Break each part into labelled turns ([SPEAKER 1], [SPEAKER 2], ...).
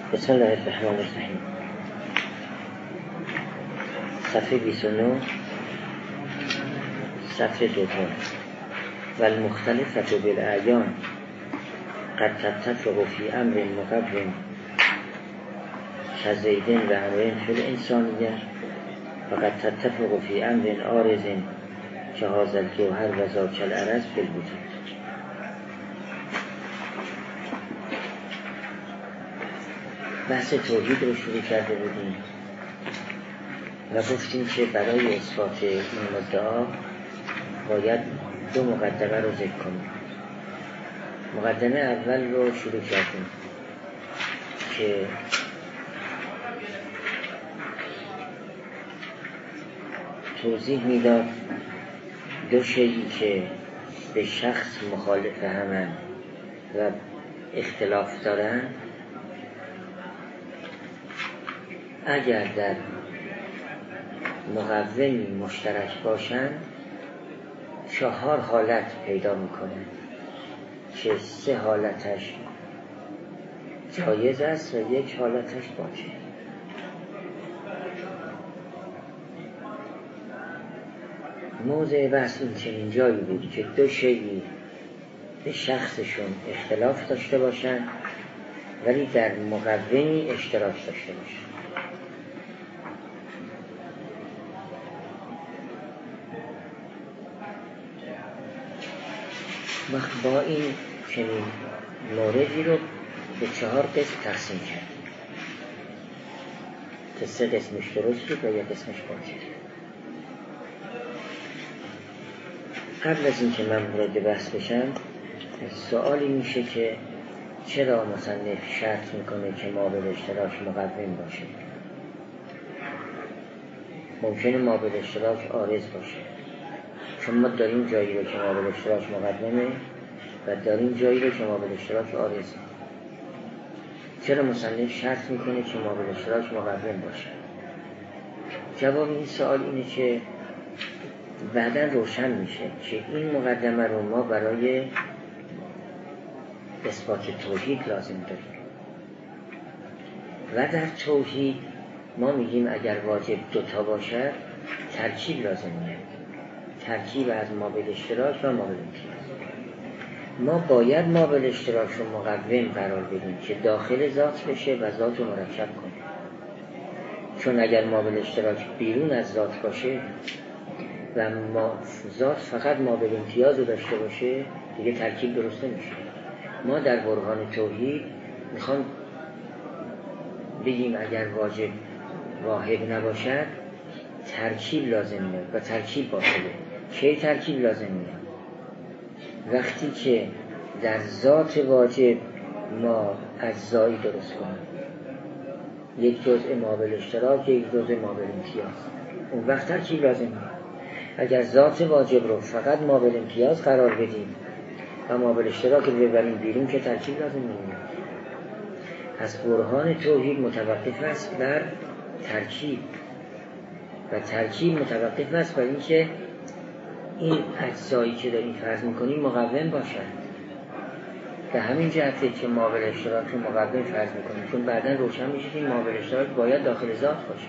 [SPEAKER 1] بسم الله الرحمن الرحیم. صفحه 29 صفحه دوم. و المختلفة بالاعیان قد تتفق فی امر مقوم كزید و امر فی الانسانیه و قد تتفق فی امر عارض كهذا الجوهر و ذاک العرض فی الوجود. بحث توحید رو شروع کرده بودیم و گفتیم که برای اثبات این مدعا باید دو مقدمه رو ذکر کنیم. مقدمه اول رو شروع کردیم که توضیح میداد دو شیئی که به شخص مخالف همن و اختلاف دارن اگر در مقومی مشترک باشن 4 حالت پیدا میکنن که 3 حالتش جایز است و 1 حالتش باطل. موضع بحث این چنین جایی بود که دو شیئی به شخصشون اختلاف داشته باشن ولی در مقومی اشتراک داشته باشن. وقت با این چنین موردی رو به 4 قسم تقسیم کردیم که 3 قسمش درست بود و 1 قسمش باطل. قبل از این که من وارد بحث بشم سوالی میشه که چرا مصنف شرط میکنه که ما به اشتراک مقوم باشه؟ ممکنه ما به اشتراک عارض باشه، چون ما داریم جایی رو که ما به اشتراک مقدمه و داریم جایی رو که ما به اشتراک عارضه. چرا مصنف شرط میکنه که ما به اشتراک مقوم باشه؟ جواب این سوال اینه که بعداً روشن میشه که این مقدمه رو ما برای اثبات توحید لازم داریم و در توحید ما میگیم اگر واجب 2 باشد ترکیب لازم میاد، ترکیب از ما به اشتراک و ما به امتیاز. ما باید ما به اشتراک رو مقوم قرار بدیم که داخل ذات بشه و ذات رو مرکب کنه، چون اگر ما به اشتراک بیرون از ذات باشه و ما ذات فقط ما به امتیاز رو داشته باشه دیگه ترکیب درست نمیشه. ما در برهان توحید میخوام بگیم اگر واجب واحد نباشد ترکیب لازم میاد و ترکیب باطله. کی ترکیب لازم میاد؟ وقتی که در ذات واجب ما اجزایی درست کنیم، یک جزء ما به اشتراک، یک جزء ما به امتیاز، اون وقت ترکیب لازم میاد. اگر ذات واجب رو فقط ما به امتیاز قرار بدیم و ما به اشتراک رو ببریم بیرون که ترکیب لازم نمیاد. پس برهان توحید متوقف است بر ترکیب و ترکیب متوقف است بر اینکه این اجزایی که داریم فرض میکنیم مقوم باشند. به همین جهته که ما به اشتراک رو مقوم فرض میکنیم، چون بعداً روشن میشه که ما به اشتراک باید داخل ذات باشه.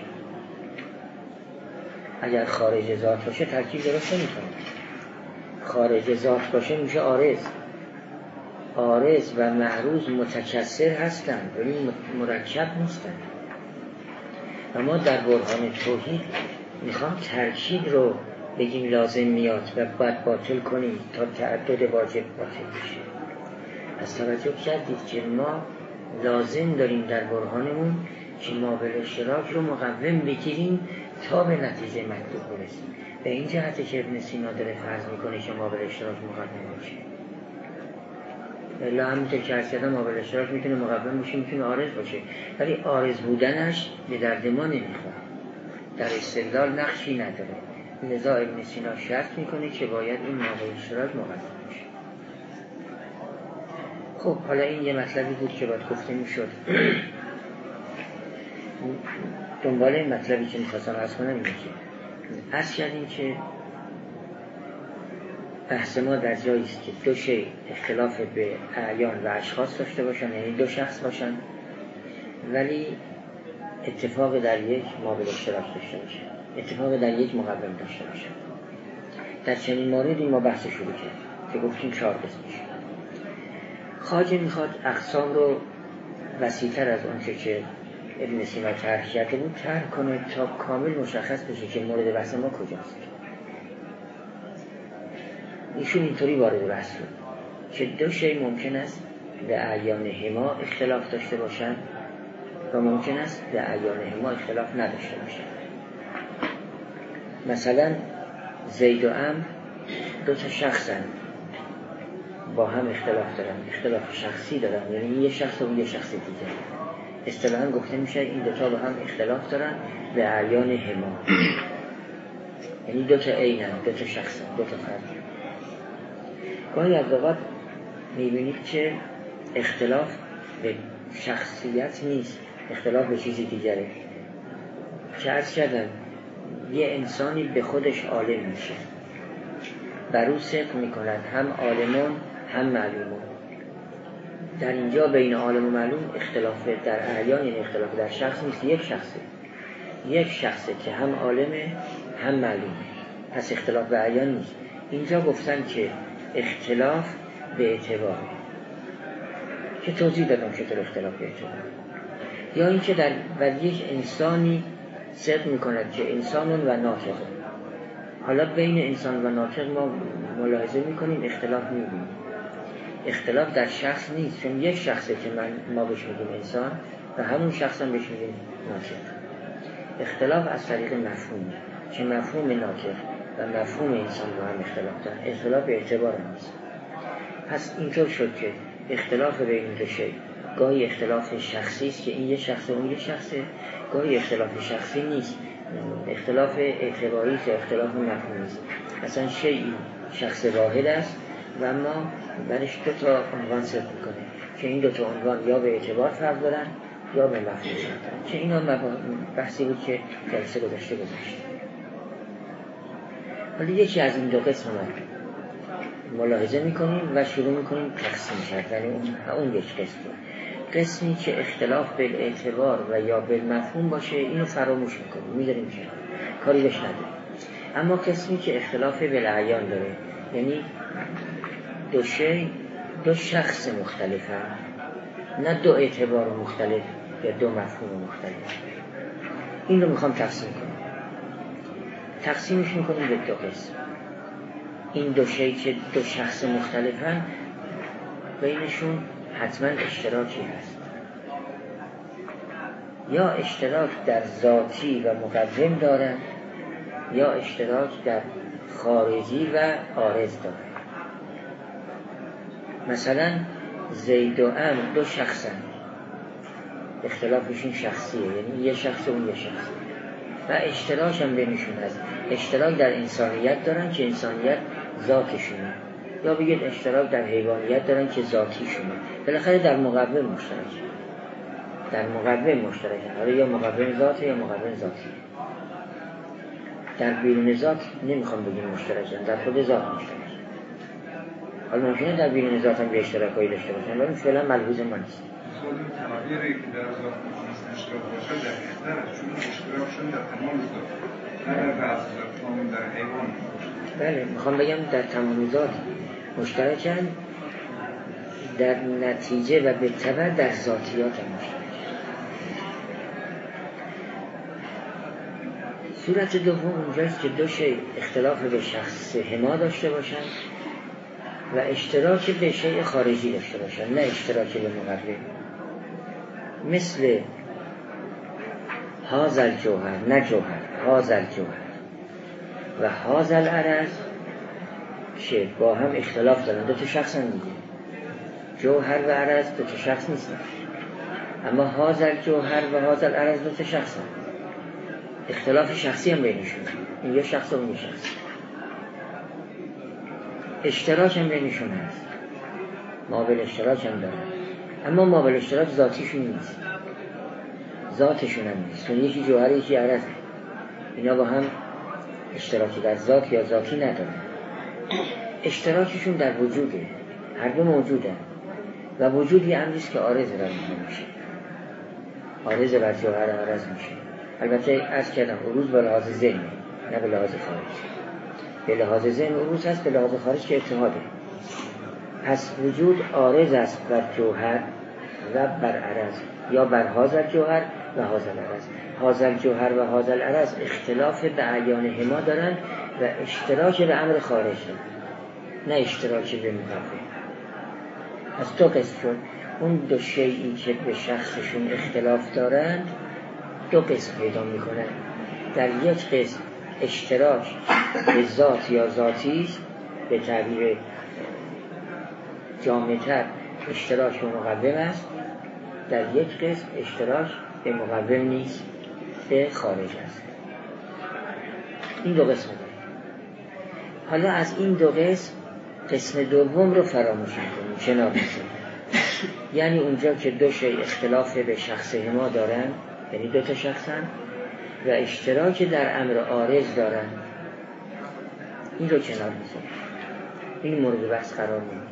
[SPEAKER 1] اگر خارج ذات باشه ترکیب درست نمیکنه. خارج ذات باشه میشه عارض. عارض و معروض متکثر هستند ولی مرکب نیستند. و ما در برهان توحید میخوام ترکیب رو بگیم لازم میاد و باید باطل کنیم تا تعدد واجب باطل بشه. از توجه کردید که ما لازم داریم در برهانمون که ما به اشتراک رو مقوم بگیریم تا به نتیجه مطلوب برسیم. به این جهت که ابن سینا داره فرض میکنه که ما به اشتراک مقوم باشه. الا همونطور که عرض کردم ما به اشتراک میتونه مقوم باشه، میتونه عارض باشه، ولی عارض بودنش به درد ما نمیخوره، در استدلال نقشی نداره. لذا ابن سینا شرط میکنه که باید این ما به اشتراک مقوم باشه. خب حالا این یه مطلبی بود که باید گفته میشد. دنبال این مطلبی که میخواستم عرض کنم اینه که عرض کردیم که بحث ما در جایی است که دو شی اختلاف به اعیان و اشخاص داشته باشن، یعنی 2 شخص باشن ولی اتفاق در یک مابل اشتراک داشته باشه، اتفاق در یک مقوم داشته باشه. در چنین موردی ما بحث شروع کردیم که گفتیم 4 قسمش. خواجه میخواد اقسام رو وسیع‌تر از اون که ابن سینا طرح کرده بود طرح کنه تا کامل مشخص بشه که مورد بحث ما کجاست. ایشون اینطوری وارد بحث شد که 2 شی ممکن است به اعیان هما اختلاف داشته باشند و ممکن است به اعیان هما اختلاف نداشته باشند. مثلا زید و عمرو 2 شخصن، با هم اختلاف دارن، اختلاف شخصی دارن، یعنی یه شخص و یه شخص دیگه. اصطلاحاً گفته میشه این 2 با هم اختلاف دارن به اعیان هما، یعنی 2 عینن، 2 شخصن، 2 فرد. گاهی از اوقات میبینید که اختلاف به شخصیت نیست، اختلاف به چیزی دیگره. که عرض کردم یه انسانی به خودش عالم میشه، بر او صدق میکند هم عالمون هم معلومون. در اینجا بین عالم و معلوم اختلاف در اعیان، یعنی اختلاف در شخص نیست، یک شخصه که هم عالمه هم معلومه، پس اختلاف به اعیان نیست. اینجا گفتن که اختلاف به اعتبار، که توضیح دادم چطور اختلاف به اعتبار. یا اینکه در یک انسانی صدق میکند که انسانون و ناطق. حالا بین انسان و ناطق ما ملاحظه میکنیم اختلاف میبینیم. اختلاف در شخص نیست، چون یک شخصه که ما بهش میگیم انسان و همون شخص هم بهش میگیم ناطق. اختلاف از طریق مفهوم، که مفهوم ناطق و مفهوم انسان با هم اختلاف دارن، اختلاف به اعتبار نیست. پس اینطور شد که اختلاف بین این 2 شی گاهی اختلاف شخصی است که این یه شخصه و اون یه شخصه، گاهی اختلاف شخصی نیست، اختلاف اعتباری است، اختلاف مفهومی است. مثلا شیئی شخص واحد است و اما برش 2 عنوان صدق میکنه که این 2 عنوان یا به اعتبار فرق دارن یا به مفهوم فرق دارن. که اینا بحثی بود که جلسه گذشته. ولی یکی از این 2 قسم ملاحظه میکنیم و شروع میکنیم تقسیم کردن اون یک قسمی که اختلاف به اعتبار و یا به مفهوم باشه اینو فراموش میکنیم، میذاریم که کاری بهش نداریم. اما قسمی که اختلاف به اعیان داره، یعنی 2 شی 2 شخص مختلفن، نه 2 اعتبار مختلف یا 2 مفهوم مختلف، این رو میخوام تقسیم کنیم. تقسیمش میکنیم به 2 قسم. این 2 شی که 2 شخص مختلفن بینشون حتما اشتراکی هست، یا اشتراک در ذاتی و مقدم دارن یا اشتراک در خارجی و عارض دارن. مثلا زید و عمرو 2 شخصن، اختلافشون شخصیه، یعنی یه شخص و اون یه شخص، و اشتراک هم بینشون هست. اشتراک در انسانیت دارن که انسانیت ذاتشونه، یا بگید اشتراک در حیوانیت دارن که ذاتیشونه. بالاخره در مقوم مشترکن، حالا یا مقوم ذاته یا مقوم ذاتی. در بیرون ذات نمیخوام بگیم مشترکن، در خود ذات مشترکن. حالا ممکنه در بیرون ذات هم یه اشتراکایی داشته باشن، ولی فعلا ملحوظ ما نیست.
[SPEAKER 2] تعبیری که در ذات اشتراک باشه در اختلاف، چون اشتراکشون در تمام ذات، نه در رأس ذات، در حیوان.
[SPEAKER 1] بله، میخوام بگم در تمام ذات مشترکن، در نتیجه و به تبع در ذاتیات هم مشترکن. صورت دوم اونجاست که 2 شی اختلاف به شخص هما داشته باشن و اشتراک به شیء خارجی داشته باشن، نه اشتراک به مقوم. مثل هذا الجوهر، نه جوهر، هذا الجوهر و هذا العرض که با هم اختلاف دارن، 2 شخص هم دیگه. جوهر و عرض 2 شخص نیستن، اما هذا الجوهر و هذا العرض 2 شخص هم. اختلاف شخصی هم بینشون، این یه شخص و اون یه شخص. اشتراک هم بینشون هست، مابل اشتراک هم دارن، اما مابل اشتراک ذاتیشون نیست، ذاتشون هم نیست، چون یکی جوهر یکی عرض، اینا با هم اشتراکی در ذات یا ذاتی ندارن. اشتراکشون در وجوده، هر 2 موجودن و وجودی امریست که عارض را میشه. عارض بر جوهر عرض میشه. البته عرض کردم عروض به لحاظ ذهن، نه به لحاظ خارج. به لحاظ ذهن عروض هست، به لحاظ خارج که اتحاده. پس وجود عارض است بر جوهر و بر عرض، یا بر حاضر جوهر و حاضر عرض. حاضر جوهر و حاضر عرض اختلاف به اعیان هما دارند و اشتراک به امر خارج دارند، نه اشتراک به مقابل. از دو قسم شد. اون دو شیئی که به شخصشون اختلاف دارند دو قسم پیدا میکنن. در یک قسم اشتراک به ذات یا ذاتی است، به تعبیر جامع‌تر اشتراک به مقوم است. در یک قسم اشتراک به مقوم نیست، به خارج است. این دو قسم داریم. حالا از این دو قسم دوم رو فراموش می‌کنیم، شناخت می‌کنیم. یعنی اونجا که دو شی اختلاف به شخص ما دارن، یعنی دو تا شخصن و اشتراک در امر عارض دارن، این رو کنار می‌ذاریم، این مورد بحث قرار نمیدیم.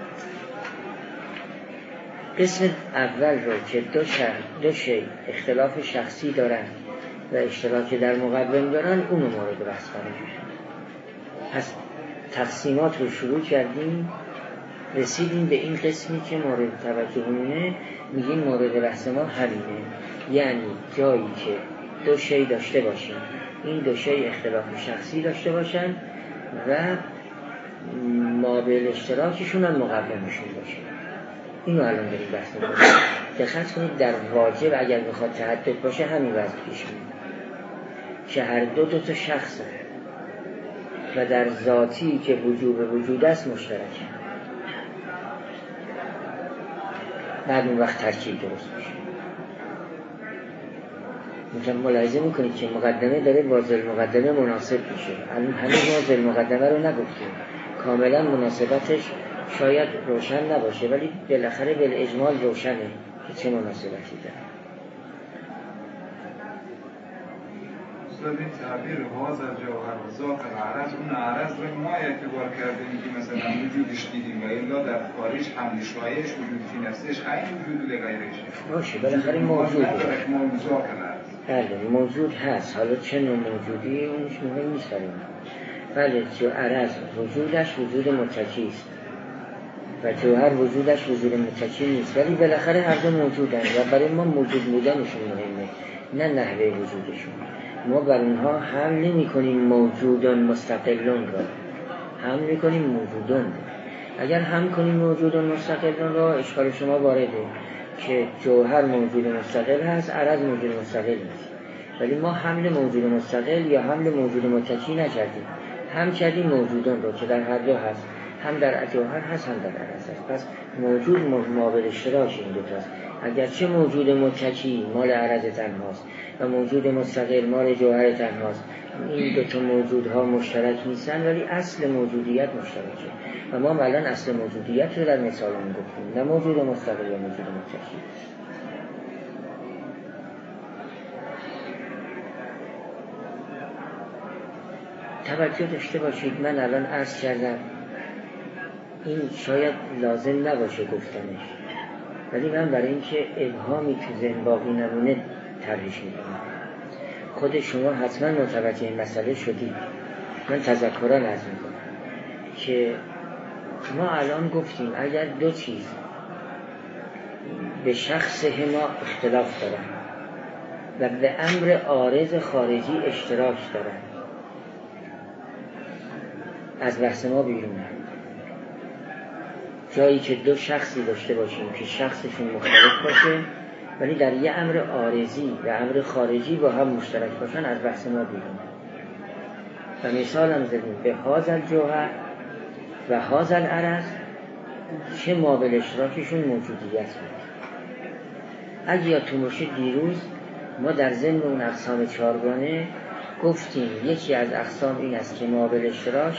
[SPEAKER 1] قسم اول رو که دو شی اختلاف شخصی دارن و اشتراک در مقوم دارن، اونو مورد بحث قرار میدیم. پس تقسیمات رو شروع کردیم، رسیدیم به این قسمی که مورد توجهمونه، میگیم مورد بحث ما همینه. یعنی جایی که دو شی داشته باشیم، این دو شی اختلاف شخصی داشته باشن و مابع اشتراکشون هم مقومشون باشه. اینو الان داریم بحث می‌کنیم. دقت کنید در واجب اگر بخواد تعدد باشه همین وضع پیش میاد که هر دو تا شخص و در ذاتی که وجوب وجود است مشترکه. بعد اون وقت ترکیب درست میشه. مثلا ملاحظه میکنید که مقدمه داره با ذل مقدمه مناسب میشه. هنوز ما ذل مقدمه رو نگفتیم، کاملا مناسبتش شاید روشن نباشه، ولی بالاخره بالاجمال روشنه که چه مناسبتی داره.
[SPEAKER 2] استاد این تعبیر حاضر جوهر و ذات العرض، اون عرض رو ما اعتبار کردیم که مثلا وجودش دیدیم و الا در خارج حمل شایعش وجود فی نفسش عین وجود لغیرش
[SPEAKER 1] باشه، بالاخره موجوده. بله موجود هست، حالا چه نوع موجودی اونش مهم نیست برای ما. بله جو عرض وجودش وجود متکی است و جوهر وجودش وجود متکی نیست، ولی بالاخره هر دو موجودن و برای ما موجود بودنشون مهمه، نه نحوه وجودشون. ما بر اونها حمل نمی کنیم موجودان مستقلون را، حمل می کنیم موجودان. اگر حمل کنیم موجودان مستقلون را، اشکال شما وارده که جوهر موجود مستقل هست، عرض موجود مستقل نیست. ولی ما حمل موجود مستقل یا حمل موجود متکی نکردیم، هم کردیم موجودان را که در هر دو هست، هم در جوهر هست هم در عرض هست. پس موجود مابع اشتراک این دوتاست. اگرچه موجود متکی مال عرض تنهاست و موجود مستقل مال جوهر تنهاست، این دوتا موجودها مشترک نیستن، ولی اصل موجودیت مشترکه. و ما الان اصل موجودیت رو در مثال گفتیم، نه موجود مستقل یا موجود متکی. توجه داشته باشید، من الان عرض کردم این شاید لازم نباشه گفتنش، ولی من برای اینکه ابهامی تو ذهن باقی نمونه طرحش میکنم. خود شما حتما متوجه این مسئله شدید. من تذکرا عرض میکنم که ما الان گفتیم اگر دو چیز به شخص ما اختلاف دارن و به امر عارض خارجی اشتراک دارن، از بحث ما بیرونه. جایی که دو شخصی داشته باشیم که شخصشون مختلف باشه ولی در یه امر عارضی و امر خارجی با هم مشترک باشن، از بحث ما بیرونه. و مثال هم زدیم به حاضر جوهر و حاضر عرض چه مابع اشتراکشون موجودیت بود. اگه یادتون باشه دیروز ما در ضمن اون اقسام چهارگانه گفتیم یکی از اقسام این است که مابع اشتراک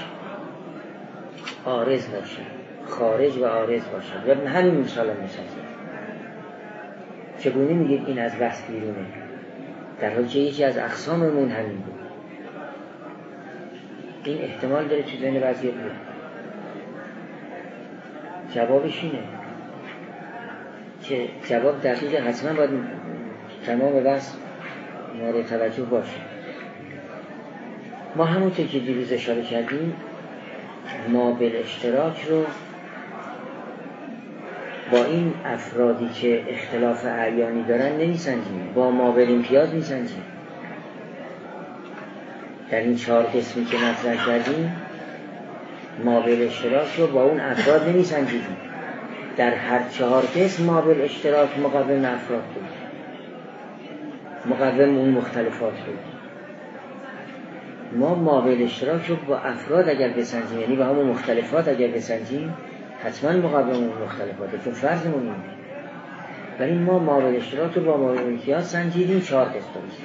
[SPEAKER 1] عارض باشه، خارج و عارض باشه. و همین مثال هم میسازیم. چگونه میگید این از بحث بیرونه، در حالی که یکی از اقساممون همین بود. این احتمال داره تو ذهن بعضی بود. جوابش اینه که جواب دقیق حتما باید تمام بس مورد توجه باشه. ما همونطور که دیروز اشاره کردیم ما بالاشتراک رو با این افرادی که اختلاف اعیانی دارن نمیسنجیم، با ما بالامتیاز میسنجیم. در این 4 قسمی که مطرح کردیم ما بالاشتراک رو با اون افراد نمیسنجیم. در هر 4 قسم ما بالاشتراک مقوم افراد بود، مقوم اون مختلفات بود. ما بالاشتراک رو با افراد اگر بسنجیم، یعنی با همون مختلفات اگر بسنجیم، حتما مقوم اون مختلفاته، چون فرضمون اینه. ولی ما بالاشتراک رو با ما بالامتیاز سنجیدیم 4 قسم است.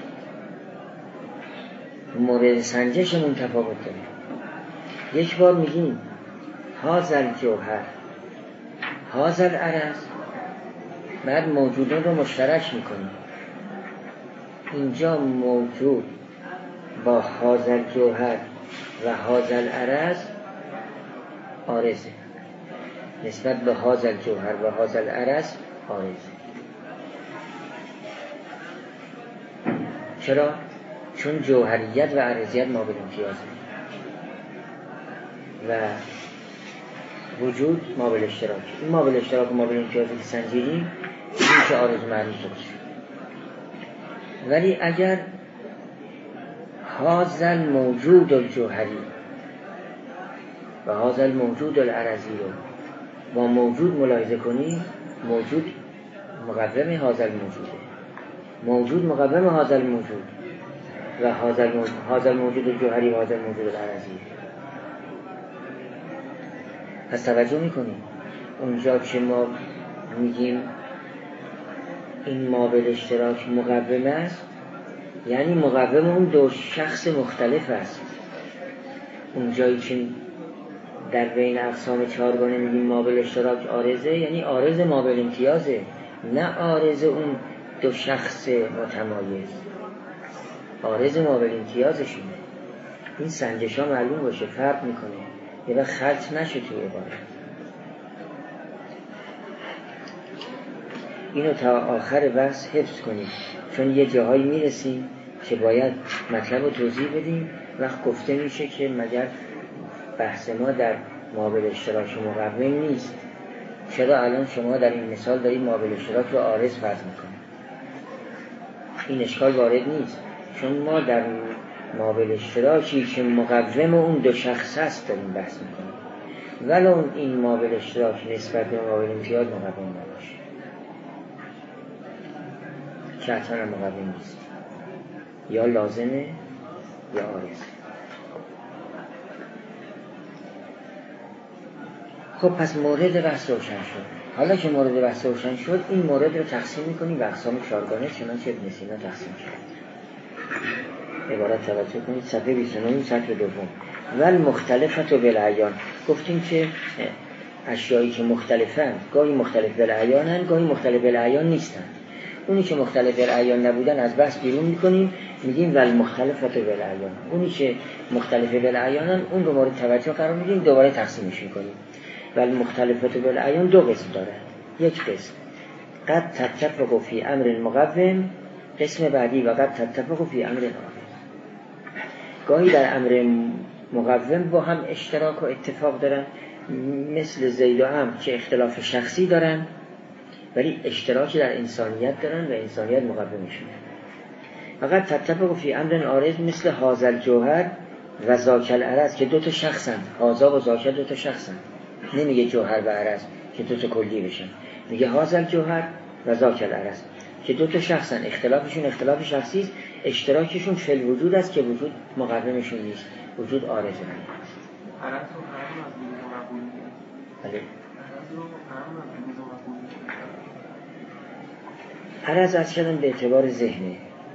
[SPEAKER 1] مورد سنجشمون تفاوت داره. یک بار میگیم هازل جوهر هازل عرض، بعد موجودان رو مشترک میکنیم. اینجا موجود با هازل جوهر و هازل عرض عارضه، نسبت به هازل جوهر و هازل عرض عارضه. چرا؟ چون جوهریت و عرضیت ما بالامتیازه و وجود ما بالاشتراک. این ما بالاشتراک و ما بالامتیازی که سنجیدیم این که عارض معروض باشه. ولی اگر هازل موجود الجوهری و هازل موجود العرضی رو با موجود ملاحظه کنیم، موجود مقوم هازل موجوده، موجود مقوم هازل موجود و هازل موجود الجوهری و هازل موجود العرضی. پس توجه میکنیم اونجا که ما میگیم این ما بالاشتراک مقوم است، یعنی مقوم اون 2 شخص مختلف است. اونجایی که در بین اقسام 4 میگیم ما بالاشتراک عارضه، یعنی عارض ما بالامتیازه، نه عارض اون 2 شخص متمایز، عارض ما بالامتیازشونه. این سنجش ها معلوم باشه، فرق میکنه، یه وقت خلط نشه توی عبارت. اینو تا آخر بحث حفظ کنیم، چون یه جاهایی میرسیم که باید مطلب رو توضیح بدیم. وقت گفته میشه که مگر بحث ما در ما بالاشتراک مقوم نیست، چرا الان شما در این مثال دارید ما بالاشتراک رو عارض فرض میکنید؟ این اشکال وارد نیست، چون ما در ما بالاشتراکی که مقوم اون 2 شخص هست داریم بحث میکنیم، ولو این ما بالاشتراک نسبت به ما بالامتیاز مقوم نباشه، که حتما مقوم نیست، یا لازمه یا عارض. خب پس مورد بحث روشن شد. حالا که مورد بحث روشن شد، این مورد رو تقسیم میکنیم به اقسام 4گانه، چنانچه ابن سینا تقسیم شد. عبارت توجه کنید صفحه 29 سطر دوم. ول مختلفت و بالعیان. گفتیم که اشیایی که مختلفن گاهی مختلف بالعیانن، گاهی مختلف بالعیان نیستن. اونی که مختلف بالعیان نبودن از بحث بیرون میکنیم، میگیم ول مختلفت و بالعیان. اونی که مختلف بالعیانن اون رو مورد توجه قرار میدیم، دوباره تقسیمش میکنیم. ول مختلفت و بالعیان 2 قسم داره. یک قسم قد تتفق فی امر مقوم، قسم بعدی و قد تتفق فی امر عارض. گاهی در امر مقوم با هم اشتراک و اتفاق دارن، مثل زید و عمرو که اختلاف شخصی دارن ولی اشتراکی در انسانیت دارن و انسانیت مقومشون. فقط تتفق فی امر عارض مثل هازل جوهر و ذاک العرض که 2 تا شخصن، هازا و ذاک 2 تا شخصن. نمیگه جوهر و عرض که 2 تا کلی بشن، میگه هازل جوهر و ذاک العرض که 2 تا شخصن، اختلافشون اختلاف شخصی است، اشتراکشون فی الوجود است که وجود مقومشون نیست، وجود عارضه نیست.
[SPEAKER 3] عرض رو فرم از وجود مقبول نیست.
[SPEAKER 1] بله.
[SPEAKER 3] عرض رو فرم از وجود مقبول نیست.
[SPEAKER 1] عرض از شدن به اعتبار ذهنه،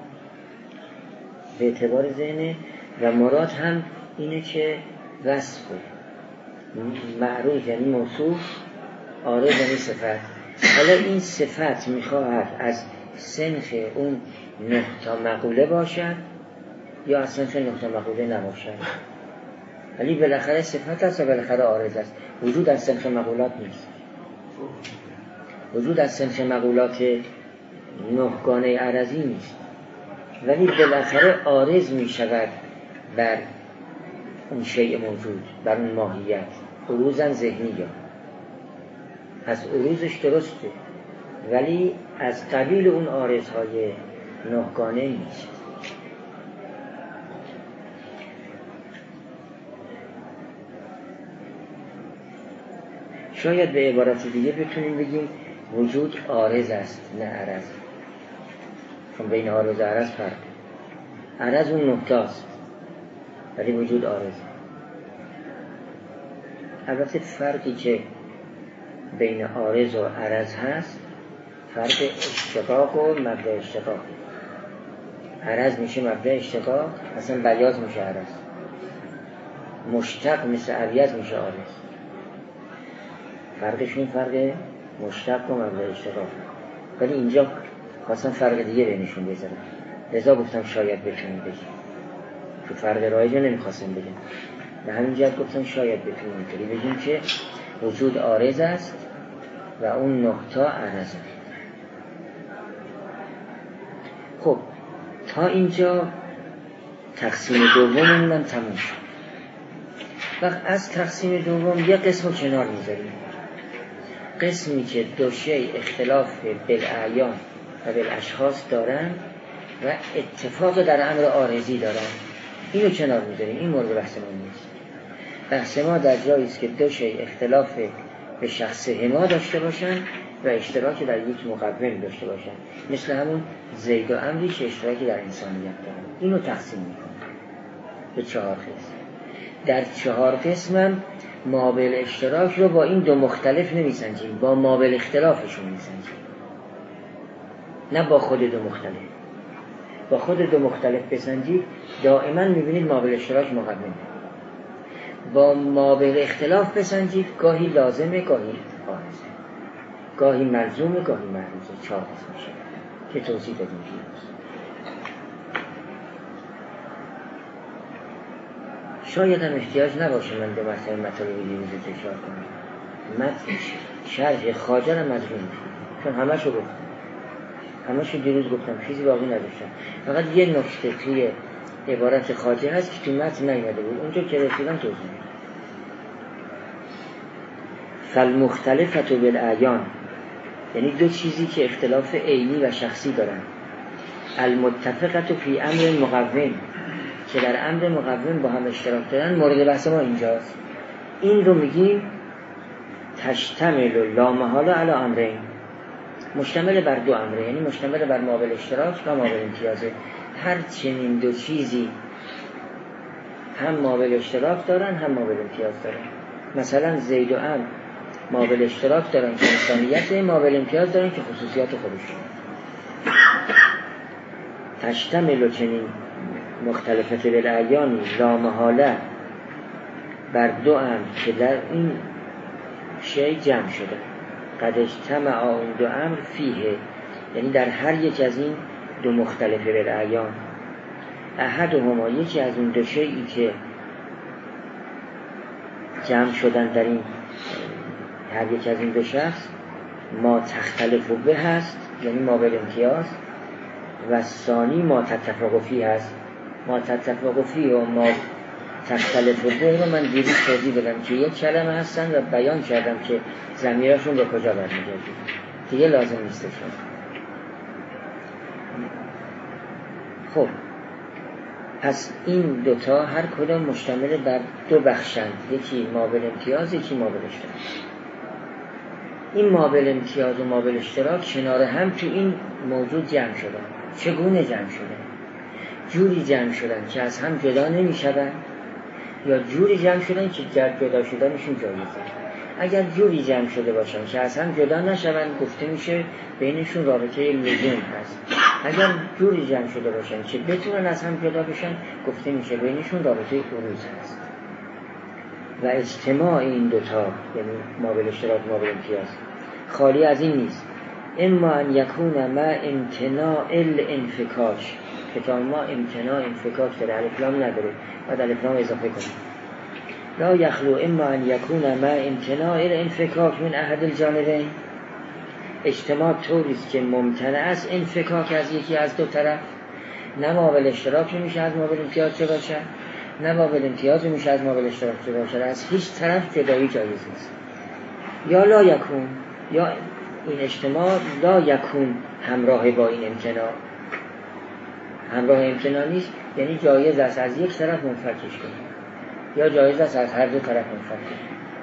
[SPEAKER 1] به اعتبار ذهنه و مراد هم اینه که وصف معروف یعنی موصوف، عارض یعنی صفت. حالا این صفت میخواهد از سنخ اون 9 تا مقوله باشد یا اصلا چون 9 تا مقوله نباشد، ولی بالاخره صفت است و بالاخره عارض است. وجود از سنخ مقولات نیست. وجود از سنخ مقولات نهگانه عرضی نیست، ولی بالاخره عارض می شود بر اون شیء موجود، بر اون ماهیت، عروضاً ذهنیه. پس عروضش درسته، ولی از قبیل اون عارضهای نهگانه نیست. شاید به عبارت دیگه بتونیم بگیم وجود عارض است نه عرض، چون بین عارض و عرض فرق. عرض اون نقطه است ولی وجود عارض. البته فرقی که بین عارض و عرض هست فرق اشتقاق و مبدأ اشتقاق. عرض میشه مبدأ اشتقاق، مثلا بیاض میشه عرض، مشتق مثل ابیض میشه عارض. فرقشون فرق مشتق و مبدأ اشتقاق. ولی اینجا خواستم فرق دیگه بینشون بذارم، لذا گفتم شاید بتونیم بگیم، تو فرق رایج نمیخواستم بگم، به همین جهت گفتم شاید بتونیم اینطوری بگیم که وجود عارض است و اون نقطه عرض. خب تا اینجا تقسیم دوممون تموم شد. وقت از تقسیم دوم یه قسم رو کنار میذاریم، قسمی که دو شیء اختلاف بالاعیان و بالاشخاص دارن و اتفاق در امر عارضی دارن، اینو کنار میذاریم، این مورد بحث ما نیست. بحث ما در جایی است که دو شیء اختلاف به شخص هما داشته باشن و اشتراک در یک مقوم داشته باشن، مثل همون زید و عمری که اشتراکی در انسانیت دارن. اینو تقسیم میکنیم به 4 قسم. در 4 قسمم مابل اشتراک رو با این دو مختلف نمیسنجیم، با مابل اختلافشون میسنجیم، نه با خود دو مختلف. با خود دو مختلف بسنجید دائما میبینید مابل اشتراک مقومه. با مابل اختلاف بسنجید گاهی لازمه گاهی عارضه، گاهی ملزومه گاهی معروضه. 4 قسم میشه که توضیح دادیم دیروز. شاید هم احتیاج نباشه من 2 مرتبه مطالب دیروز تکرار کنم. شرح خواجه هم مضمون میشه، چون همشو گفتم، همشو دیروز گفتم، چیزی باقی نداشتم. فقط یه نکته توی عبارت خواجه هست که توی متن نیامده بود، اونجا که رسیدم توضیح میدم. فالمختلفة بالاعیان، یعنی 2 چیزی که اختلاف عینی و شخصی دارن. المتفقة فی امر مقوم، که در امر مقوم با هم اشتراک دارن، مورد بحث ما اینجاست. این رو میگیم تشتمل لا محاله علی امرین، مشتمل بر 2 امره، یعنی مشتمل بر مابل اشتراک و مابل امتیازه. هر چنین 2 چیزی هم مابل اشتراک دارن هم مابل امتیاز دارن. مثلا زید و عمرو مابل اشتراک دارن که انسانیت، مابل امتیاز دارن که خصوصیات خودشون. تشتمل و چنین مختلفت بالاعیانی لا محاله بر 2 امر که در این شیء جمع شده. قد اجتمع اون 2 امر فیه، یعنی در هر یک از این 2 مختلفه بالاعیان. احدهما، یکی از اون 2 شیئی که جمع شدن در این هر یک از این 2 شخص، ما تختلف به هست، یعنی مابل امتیاز، و ثانی ما تتفق فیه هست. ما تتفق فیه و ما تختلف به رو من دیروز توضیح دادم که یک کلمه هستن و بیان کردم که ضمیرشون به کجا برمیگرده، دیگه لازم نیستشون. خب پس این 2 تا هر کدام مشتمل بر 2 بخشند، یکی مابل امتیاز یکی مابل اشتراک. این مابل امتیاز و مابل اشتراک کنار هم تو این موجود جمع شدن. چگونه جمع شدن؟ جوری جمع شدن که از هم جدا نمی شدن، یا جوری جمع شدن که جدا شدنشون جایزه. اگر جوری جمع شده باشن که از هم جدا نشون، گفته میشه بینشون رابطه لزوم هست. اگر جوری جمع شده باشن که بتونن از هم جدا بشن، گفته میشه بینشون رابطه عروض هست. و اجتماع این 2 تا، یعنی مابل اشتراک مابل امتیاز، خالی از این نیست. اما ان یکون مع امتناع الانفکاک، که تا ما امتناع انفکاک داره، الف لام نداره، بعد الف لام اضافه کنیم. لا یخلو اما ان یکون مع امتناع الانفکاک من احد الجانبین، اجتماع طوریست که ممتنع است انفکاک از یکی از دو طرف، نه مابل اشتراک میشه از مابل امتیاز جدا شد، نه مابل امتیاز میشه از مابل اشتراک جدا شد. از هیچ طرف جدایی جایز نیست. یا لا یکون، یا این اجتماع لا یکون همراه با این امتناع، همراه امتناع نیست، یعنی جایز است از یک طرف منفکش کنیم یا جایز است از هر دو طرف منفکش.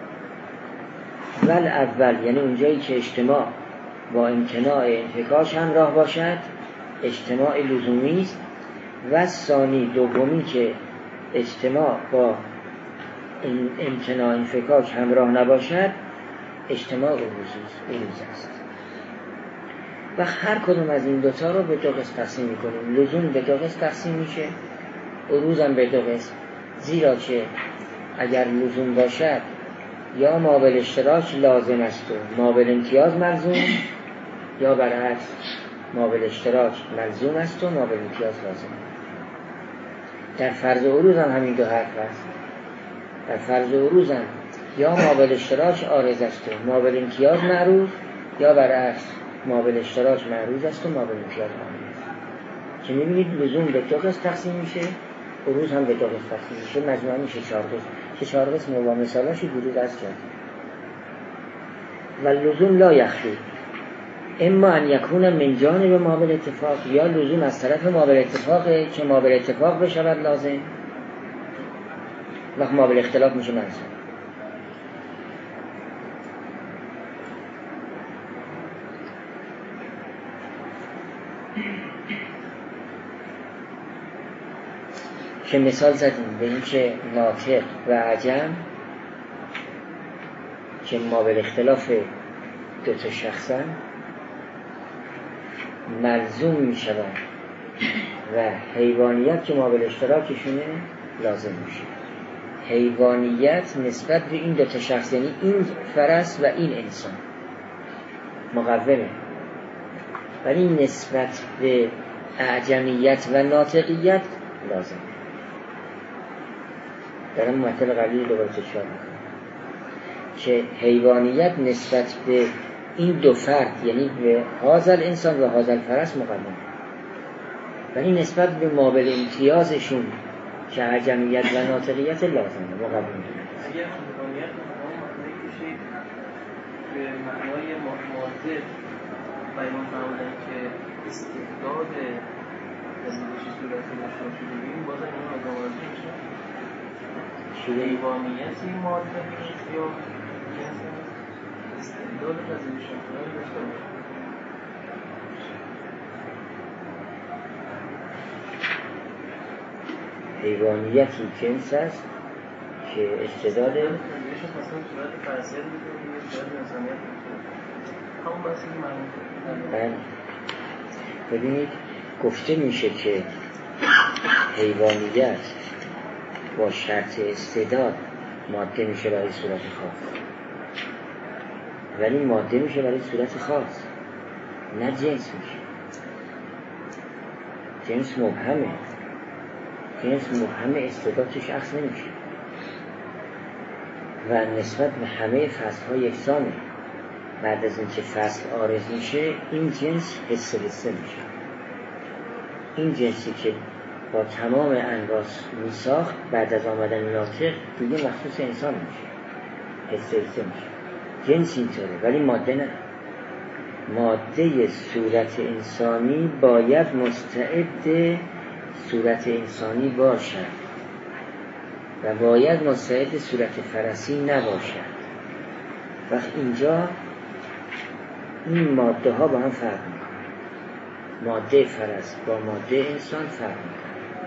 [SPEAKER 1] ول اول یعنی اونجایی که اجتماع با امتناع انفکاش همراه باشد اجتماع لزومی است، و ثانی دومی که اجتماع با امتناع انفکاش همراه نباشد اجتماع عروض است. و هر کدوم از این دوتا رو به دو قسم تقسیم میکنیم. لزوم به دو قسم تقسیم میشه، عروض هم به دو قسم، زیرا که اگر لزوم باشد یا مابل اشتراک لازم است و مابل امتیاز ملزوم، یا برعکس مابل اشتراک ملزوم است و مابل امتیاز لازم. در فرض عروض هم همین دو حرف است. در فرض عروض هم یا مابل اشتراک عارض است و مابل امتیاز معروض، یا برعکس مابل اشتراک معروض است و مابل امتیاز معروض است. که می‌بینید لزوم به دو قسم تقسیم میشه، عروض هم به دو قسم تقسیم میشه، مجموعاً میشه 4 قسم که 4 قسم و مثالاشو دیروز از کرد. و لزوم لا یخلو اما ان یکون من جانب مابل اتفاق، یا لزوم از طرف مابل اتفاقه که مابل اتفاق بشود لازم، وقت مابل اختلاف میشه منصوب. که مثال زدیم به این که ناطق و عجم که مابل اختلاف دو تا شخصن ملزوم می شود و حیوانیت که مابل اشتراکشونه لازم میشه. حیوانیت نسبت به این دو تا شخص، یعنی این فرس و این انسان مقومه، ولی نسبت به اعجمیت و ناطقیت لازم. دارم مطلب قبلی دوباره تکرار میکنم که حیوانیت نسبت به این دو فرد، یعنی به هذا الانسان و هذا الفرس مقدم، ولی نسبت به مابل امتیازشون که اعجمیت و ناطقیت لازمه مقدم.
[SPEAKER 3] اگر حیوانیت مقدم بشید به معنای ماده بیان فرمودن که استعداد پذیرش صورت مشابه ببینیم، بازم این آزمایش میشه حیوانیتی ماده یا جنس استعداد پذیرش صورت مشابه.
[SPEAKER 1] حیوانیتی جنس است که استعداد
[SPEAKER 3] پذیرش مثلا صورت فرسیت میکنیم صورت انسانیت میکنیم همون بحثی معنی.
[SPEAKER 1] ببینید گفته میشه که حیوانیت با شرط استعداد ماده میشه برای صورت خاص، ولی ماده میشه برای صورت خاص، نه جنس میشه. جنس مبهمه، جنس مبهم استعداد توش عکس نمیشه و نسبت به همه فصل‌ها یکسانه. بعد از اینکه فصل عارض میشه این جنس حس میشه. این جنسی که با تمام انواع میساخت بعد از آمدن ناطق دیگه مخصوص انسان میشه، حس میشه. جنس اینطوره ولی ماده نه. ماده صورت انسانی باید مستعد صورت انسانی باشد و باید مستعد صورت فرسی نباشد. وقت اینجا این ماده ها با هم فرق میکنه. ماده فرس با ماده انسان فرق میکنه.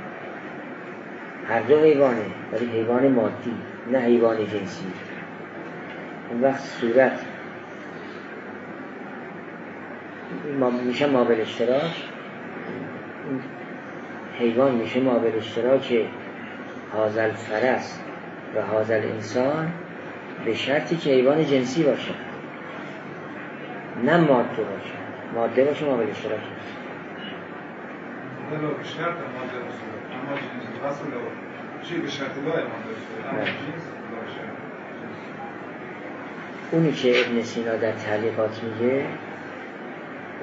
[SPEAKER 1] هر دو حیوانه ولی حیوان مادی نه حیوان جنسی. اون وقت صورت میشه مابل اشتراک، حیوان میشه مابل اشتراک هذا الفرس و هذا الانسان به شرطی که حیوان جنسی باشه نه ماده باشه. ماده باشه مابل اشتراک باشه.
[SPEAKER 2] ولو به شرط ماده باشه اما جنسی فصل چی به شرط لای ماده باشه اما جنس باشه.
[SPEAKER 1] اونی که ابن سینا در تعلیقات میگه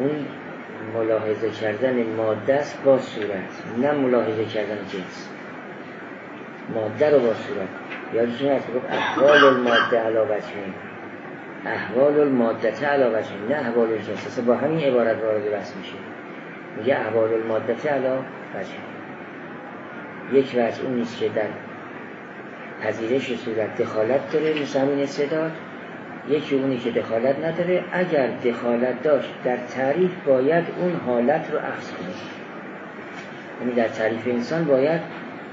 [SPEAKER 1] اون ملاحظه کردن ماده است با صورت، نه ملاحظه کردن جنس. ماده رو با صورت. یادتون هست گفت احوال الماده علی وجهین، احوال الماده علی وجهین، نه احوال الجنس. اصلا با همین عبارت وارد بحث میشه، میگه احوال الماده علی وجهین. یک وجه اون نیست که در پذیرش صورت دخالت داره مثل همین استعداد، یکی اونی که دخالت نداره. اگر دخالت داشت در تعریف باید اون حالت رو اخذ کنه، یعنی در تعریف انسان باید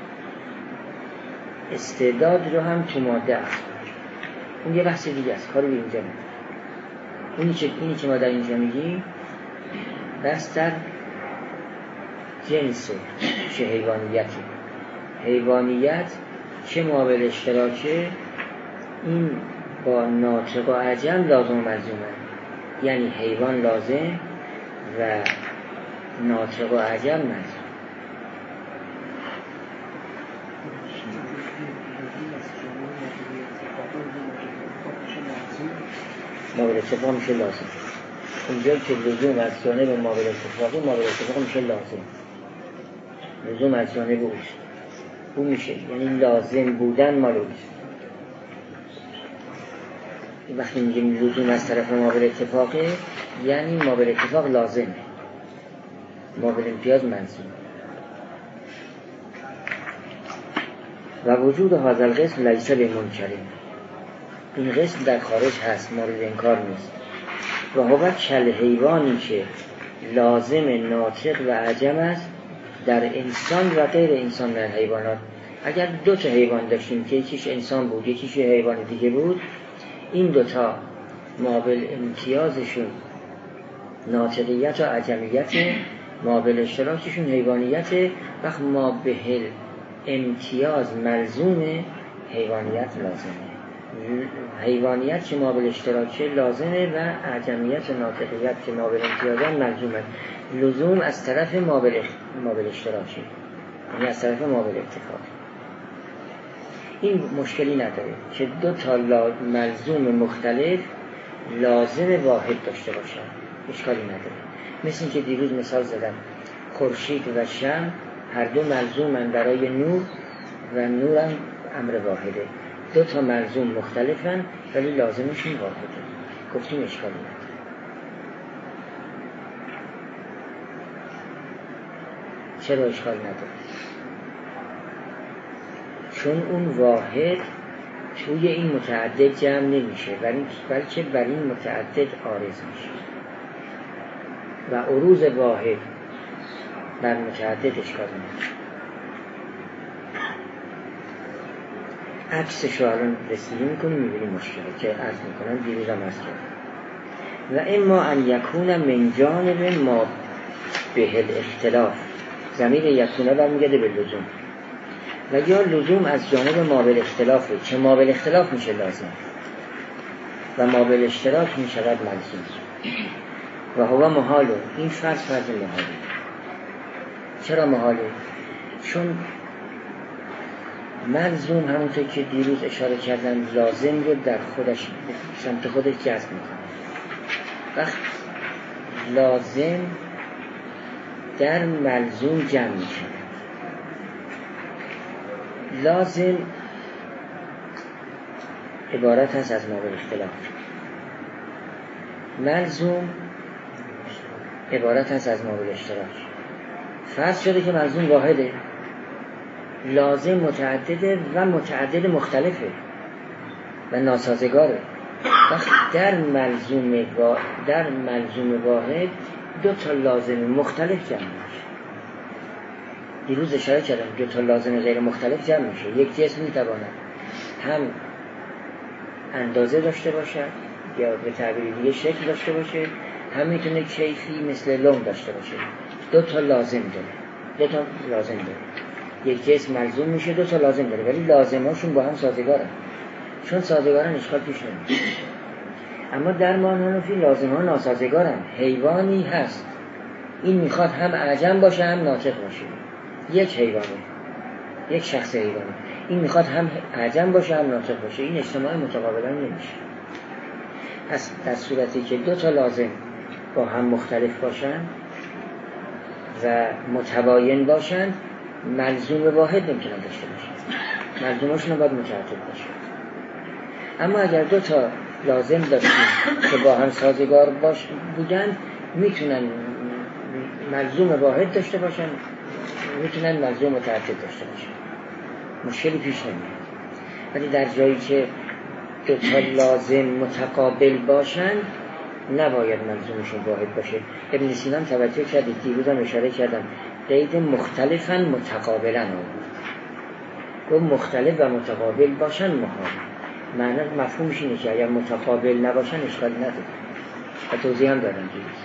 [SPEAKER 1] استعداد رو هم تو ماده اخذ کنه. اون یه بحث دیگه است، کاری به اینجا نداره. اینی که ما در اینجا میگیم بس در جنسه، چه حیوانیتی. حیوانیت چه مابل اشتراکه، این با ناطق و عجم لازم و ملزومه، یعنی حیوان لازم و ناطق و عجم ملزوم. مابل اتفاق میشه لازم. اونجا که لزوم از جانب مابل اتفاقی، مابل اتفاق میشه لازم، لزوم از جانب اوست، اون میشه یعنی لازم بودن مال اوست. وقتی میگیم لزوم از طرف مابل اتفاقه، یعنی مابل اتفاق لازمه، مابل امتیاز منظور. و وجود هذا القسم لیس بمنکر، این قسم در خارج هست، مورد انکار نیست. و هو کل حیوانی که لازم ناطق و عجم است در انسان و غیر انسان در حیوانات. اگر دو تا حیوان داشتیم که یکیش انسان بود یکیش حیوان دیگه بود، این دوتا مابل امتیازشون ناطقیت و عجمیت، مابل اشتراکشون حیوانیت. وقت مابل امتیاز ملزوم حیوانیت لازمه، حیوانیت که مابل اشتراکی لازمه و عجمیت و ناطقیت که مابل امتیازان ملزومه. لزوم از طرف مابل اشتراکی، یعنی از طرف مابل اتفاقی. این مشکلی نداره که دو تا ملزوم مختلف لازم واحد داشته باشن، اشکالی نداره. مثل این که دیروز مثال زدم، خورشید و شمع هر دو ملزومن برای نور و نور هم امر واحده. دو تا ملزوم مختلفن ولی لازمشون واحده، گفتیم اشکالی نداره. چرا اشکال نداره؟ چون اون واحد توی این متعدد جمع نمیشه، بلکه بر این متعدد عارض میشه و عروض واحد بر متعدد اشکال نداره. عکسش رو الان رسیدی میکنیم میبینیم مشکله که عرض میکنم دیروز هم عرض کردم. و اما ان یکون من جانب ما به الاختلاف، ضمیر یکونه برمیگرده به لزوم، و یا لزوم از جانب مابل اختلافه که مابل اختلاف میشه لازم و مابل اشتراک میشود ملزوم. و هو محاله، این فرض محاله. چرا محاله؟ چون ملزوم همونطور که دیروز اشاره کردن لازم رو در خودش سمت خودش جذب میکنه. وقت لازم در ملزوم جمع میشه. لازم عبارت هست از مابل اختلاف، ملزوم عبارت هست از مابل اشتراک. فرض شده که ملزوم واحده، لازم متعدده و متعدد مختلفه و ناسازگاره. وقت در ملزوم واحد دو تا لازم مختلف جمع میشه. دیروز اشاره کردم دو تا لازم غیر مختلف جمع میشه. یک جسم میتواند هم اندازه داشته باشد یا به تعبیر دیگه شکل داشته باشه، هم میتونه کیفی مثل لون داشته باشه. دو تا لازم داره، یک جسم ملزوم میشه، دو تا لازم داره، ولی لازماشون با هم سازگارن. چون سازگارن اشکال پیش نمیاد. اما در مانحنفی لازم‌ها ناسازگارن. حیوانی هست این میخواد هم اعجم باشه هم ناطق باشه، یک حیوانه، یک شخص حیوانه، این میخواد هم اعجم باشه هم ناطق باشه، این اجتماع متقابلا نمیشه. پس در صورتی که دو تا لازم با هم مختلف باشند و متباین باشند ملزوم واحد نمیتونن داشته باشند، ملزومشون باید متعدد باشه. اما اگر دو تا لازم داشتیم که با هم سازگار بودن میتونن ملزوم واحد داشته باشن، میتونن ملزوم متعدد داشته باشن، مشکلی پیش نمیاد. ولی در جایی که دو تا لازم متقابل باشن نباید ملزومشون واحد باشه. ابن سینا توجه کردید دیروزم اشاره کردم قید مختلفاً متقابلاً آورد، گفت مختلف و متقابل باشن معنی مفهومش اینه که اگر متقابل نباشن اشکالی نداره و توضیح هم دارم دیروز.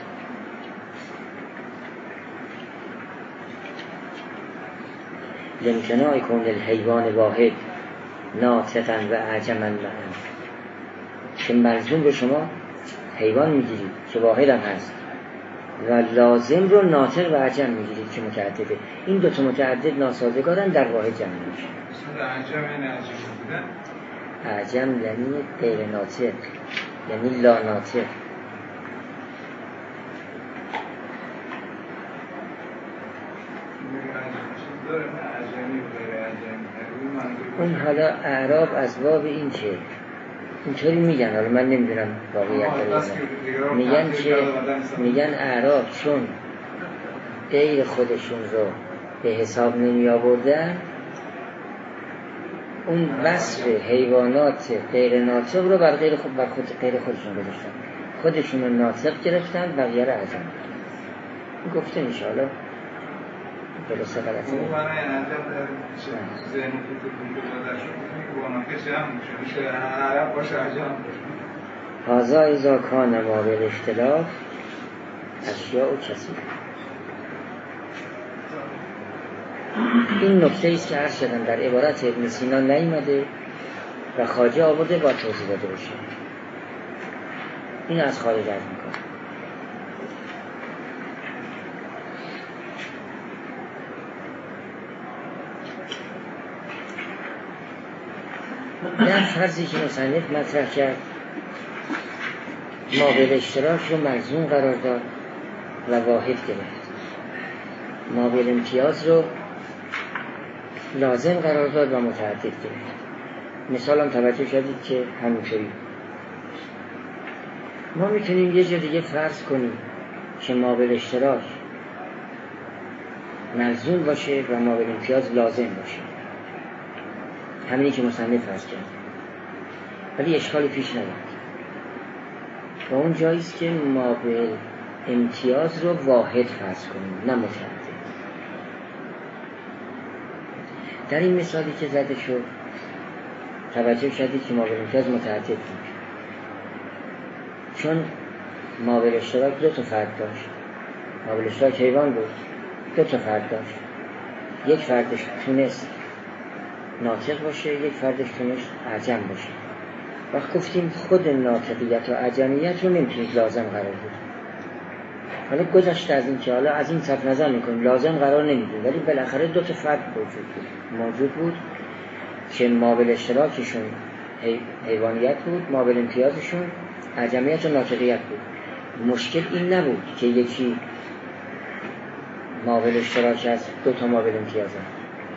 [SPEAKER 1] لامتناع کون الحیوان واحد ناطقاً و اعجماً معاً، که ملزوم به شما حیوان میگیرید که واحد هم هست و لازم رو ناطق و اعجم میگیرید که متعدده. این دو تا متعدد ناسازگارن در واحد جمع میشه.
[SPEAKER 2] مثلا اعجم این اعجم بودن،
[SPEAKER 1] اعجم یعنی غیر ناطق، یعنی لا ناطق. اون حالا اعراب از باب این که اینطوری میگن، حالا من نمیدونم واقعیت داره، میگن اعراب چون غیر خودشون رو به حساب نمی آوردن اون وصف حیوانات غیر ناطق رو بر غیر خودشون گذاشتن، خودشون رو ناطق گرفتن بقیه رو اعجم. گفته میشه حالا درسته غلطه
[SPEAKER 2] اون برای انجام در ذهن خودتون گذاشته شد که باناکش هم میشه عرب باشه اعجم باشه.
[SPEAKER 1] هذا اذا کان ما بالاختلاف اشیاء کثیره. این نکته ایست که عرض شدم در عبارت ابن سینا نیامده و خواجه آورده با توضیح داده باشه. این از خارج عرض میکنه. در فرضی که مصنف مطرح کرد ما بالاشتراک رو ملزوم قرار داد و واحد گرفت، ما بالامتیاز رو لازم قرار داد و متعدد گرفت. مثال هم توجه شدید که همینطوری ما میتونیم یه جا دیگه فرض کنیم که ما بالاشتراک ملزوم باشه و ما بالامتیاز لازم باشه، همینی که مصنف فرض کرد، ولی اشکالی پیش نیاد. و اون جاییست که ما بالامتیاز رو واحد فرض کنیم نه متعدد. در این مثالی که زده شد توجه شدید که ما بالامتیاز متعدد بود، چون ما بالاشتراک دو تا فرد داشت. ما بالاشتراک حیوان بود، دو تا فرد داشت، یک فردش تونست ناطق باشه، یک فردش تونست اعجم باشه. وقت گفتیم خود ناطقیت و اعجمیت رو نمیتونید لازم قرار بود. حالا گذشته از این که حالا از این صرف نظر میکنیم لازم قرار نمیدیم، ولی بالاخره دو تا فرد موجود بود که ما بالاشتراکشون حیوانیت بود، ما بالامتیازشون اعجمیت و ناطقیت بود. مشکل این نبود که یکی ما بالاشتراک از دو تا ما بالامتیاز هست.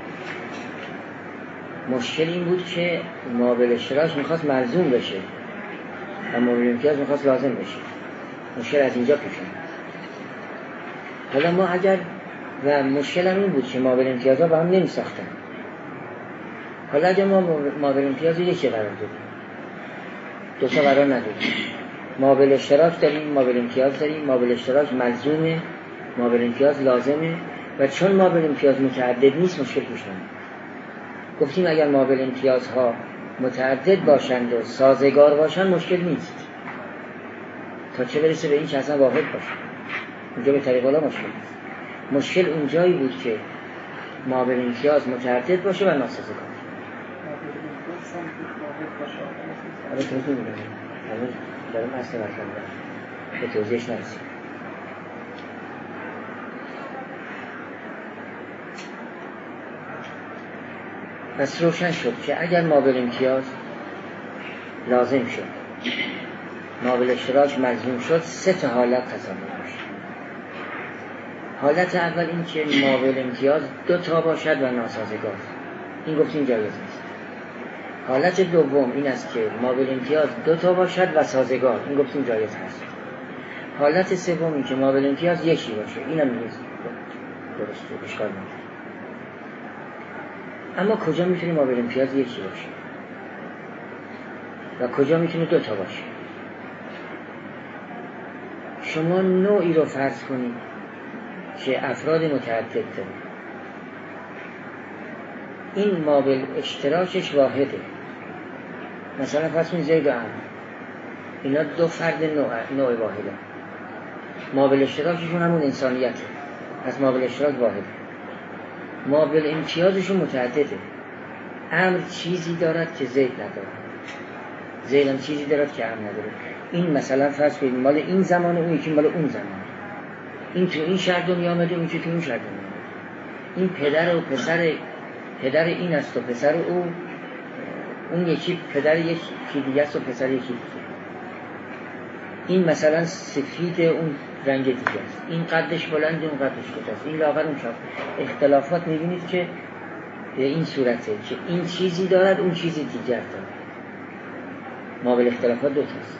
[SPEAKER 1] مشکل این بود که ما بالاشتراک میخواست ملزوم بشه و ما بالامتیاز میخواست لازم بشه. مشکل از اینجا پیش اومد. حالا ما اگر و مشکل هم این بود که ما بالامتیاز ها با هم نمیساختن. حالا اگر ما بالامتیاز یکی قرار دادیم، دو تا قرار ندادیم، ما بالاشتراک داریم، ما بالامتیاز داریم، ما بالاشتراک ملزومه، ما بالامتیاز لازمه و چون ما بالامتیاز متعدد نیست مشکل پیش نمیاد. گفتیم اگر ما بالامتیازها متعدد باشند و سازگار باشند مشکل نیست، تا چه برسه به این که اصلا واحد باشه. اونجا به طریق الا مشکل نیست. مشکل اونجایی بود که ما بالامتیاز متعدد باشه و ناسازگار. حالا توضیح میدم، حالا دارم اصل مطلب دارم به توضیحش نرسیم. پس روشن شد که اگر ما بالامتیاز لازم شد مابل اشتراک ملزوم شد 3 حالت تصور میشه. حالت اول این که مابل امتیاز 2 باشد و ناسازگار، این گفتیم جایز نیست. حالت دوم این است که مابل امتیاز 2 باشد و سازگار، این گفتیم جایز هست. حالت سوم این که مابل امتیاز یکی باشه، اینم نیست درسته، اشکال نداره. اما کجا میتونه مابل امتیاز یکی باشه و کجا میتونه 2 باشه؟ شما نوعی رو فرض کنید که افراد متعدد داره، این مابل اشتراکش واحده. مثلا فرض کنید زید و عمرو، اینا 2 فرد نوع واحده، مابل اشتراکشون همون انسانیته، پس مابل اشتراک واحده. مابل امتیازشون متعدده، عمرو چیزی دارد که زید نداره، زید هم چیزی دارد که عمرو نداره. این مثلا فرض کنید مال این زمان، اون یکی مال اون زمان، این تو این شهر دنیا آمده، اون یکی تو این شهر دنیا آمده. این پدر و پسر، پدر این است و پسر اون یکی پدر یکی دیگه است و پسر یکی دیگه. این مثلا سفید اون رنگ دیگه است، این قدش بلند اون قدش کوتاست، این لاغر اون چاق. اختلافات می‌بینید که به این صورته که این چیزی دارد اون چیزی دیگر دارد. مابل اختلافات 2 تاست.